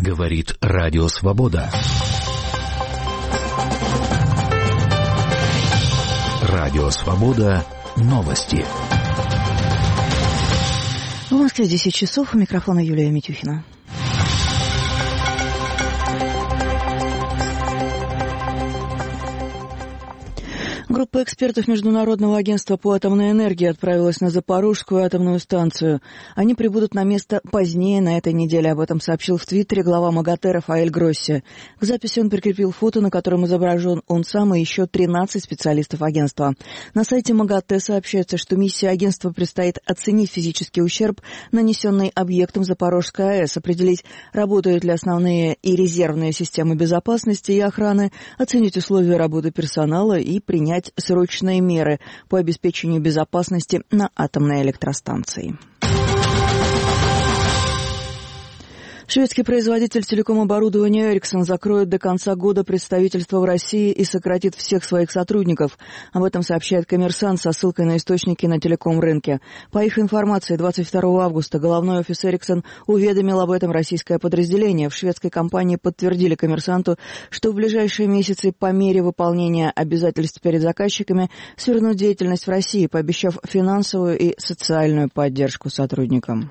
Говорит Радио Свобода. Радио Свобода. Новости. В Москве 10 часов. У микрофона Юлия Митюхина. Группа экспертов Международного агентства по атомной энергии отправилась на Запорожскую атомную станцию. Они прибудут на место позднее на этой неделе. Об этом сообщил в Твиттере глава МАГАТЭ Рафаэль Гросси. К записи он прикрепил фото, на котором изображен он сам и еще 13 специалистов агентства. На сайте МАГАТЭ сообщается, что миссии агентства предстоит оценить физический ущерб, нанесенный объектом Запорожской АЭС, определить, работают ли основные и резервные системы безопасности и охраны, оценить условия работы персонала и принять срочные меры по обеспечению безопасности на атомной электростанции. Шведский производитель телеком-оборудования Ericsson закроет до конца года представительство в России и сократит всех своих сотрудников. Об этом сообщает «Коммерсант» со ссылкой на источники на телеком-рынке. По их информации, 22 августа головной офис Ericsson уведомил об этом российское подразделение. В шведской компании подтвердили «Коммерсанту», что в ближайшие месяцы по мере выполнения обязательств перед заказчиками свернут деятельность в России, пообещав финансовую и социальную поддержку сотрудникам.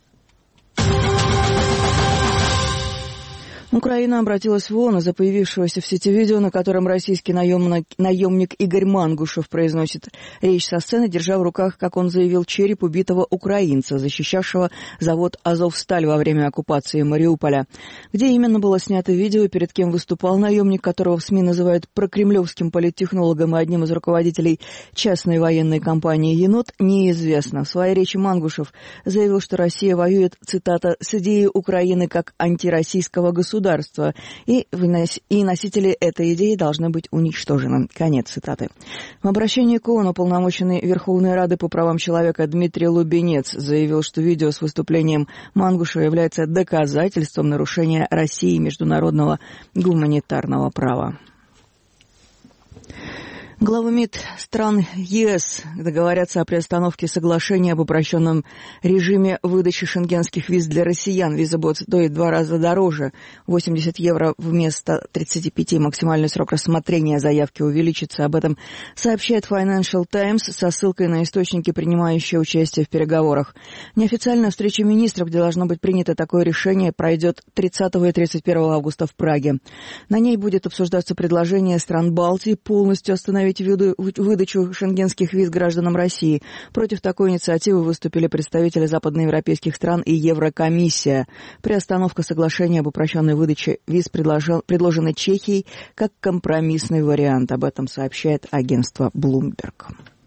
Украина обратилась в ООН из-за появившегося в сети видео, на котором российский наемник Игорь Мангушев произносит речь со сцены, держа в руках, как он заявил, череп убитого украинца, защищавшего завод «Азовсталь» во время оккупации Мариуполя. Где именно было снято видео и перед кем выступал наемник, которого в СМИ называют прокремлевским политтехнологом и одним из руководителей частной военной компании «Енот», неизвестно. В своей речи Мангушев заявил, что Россия воюет, цитата, «с идеей Украины как антироссийского государства, и носители этой идеи должны быть уничтожены». Конец цитаты. В обращении к ООН уполномоченный Верховной Рады по правам человека Дмитрий Лубенец заявил, что видео с выступлением Мангушева является доказательством нарушения Россией международного гуманитарного права. Главы МИД стран ЕС договорятся о приостановке соглашения об упрощенном режиме выдачи шенгенских виз для россиян. Виза будет стоить в 2 раза дороже, 80 евро вместо 35. Максимальный срок рассмотрения заявки увеличится. Об этом сообщает Financial Times со ссылкой на источники, принимающие участие в переговорах. Неофициальная встреча министров, где должно быть принято такое решение, пройдет 30 и 31 августа в Праге. На ней будет обсуждаться предложение стран Балтии полностью остановить выдачу шенгенских виз гражданам России. Против такой инициативы выступили представители западноевропейских стран и Еврокомиссия. Приостановка соглашения об упрощенной выдаче виз предложена Чехией как компромиссный вариант. Об этом сообщает агентство Bloomberg.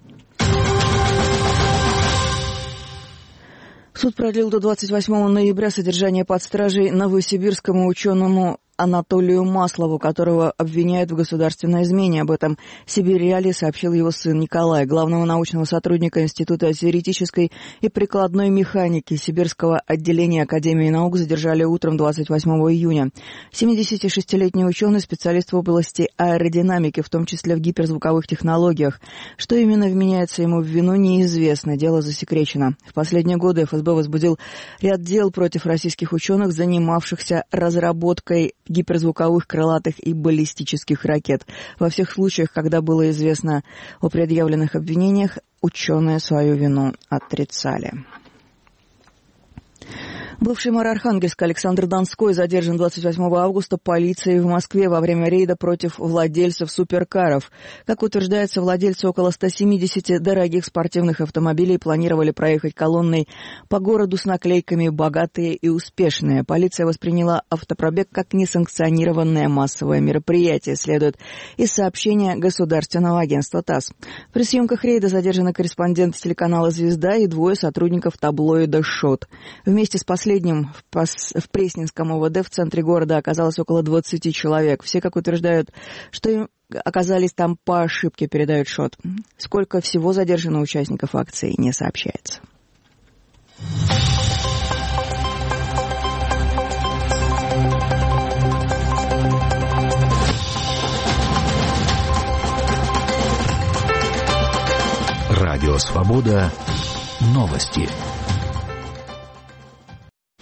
Суд продлил до 28 ноября содержание под стражей новосибирскому ученому Анатолию Маслову, которого обвиняют в государственной измене. Об этом Сибирь-Реалии сообщил его сын Николай. Главного научного сотрудника Института теоретической и прикладной механики Сибирского отделения Академии наук задержали утром 28 июня. 76-летний ученый, специалист в области аэродинамики, в том числе в гиперзвуковых технологиях. Что именно вменяется ему в вину, неизвестно. Дело засекречено. В последние годы ФСБ возбудил ряд дел против российских ученых, занимавшихся разработкой гиперзвуковых, крылатых и баллистических ракет. Во всех случаях, когда было известно о предъявленных обвинениях, ученые свою вину отрицали. Бывший мэр Архангельска Александр Донской задержан 28 августа полицией в Москве во время рейда против владельцев суперкаров. Как утверждается, владельцы около 170 дорогих спортивных автомобилей планировали проехать колонной по городу с наклейками «Богатые и успешные». Полиция восприняла автопробег как несанкционированное массовое мероприятие, следует из сообщения государственного агентства ТАСС. При съемках рейда задержаны корреспондент телеканала «Звезда» и 2 сотрудников таблоида «Шот». Вместе с последним в Пресненском ОВД в центре города оказалось около 20 человек. Все, как утверждают, что им оказались там по ошибке, передают ШОТ. Сколько всего задержано участников акции, не сообщается. Радио Свобода. Новости.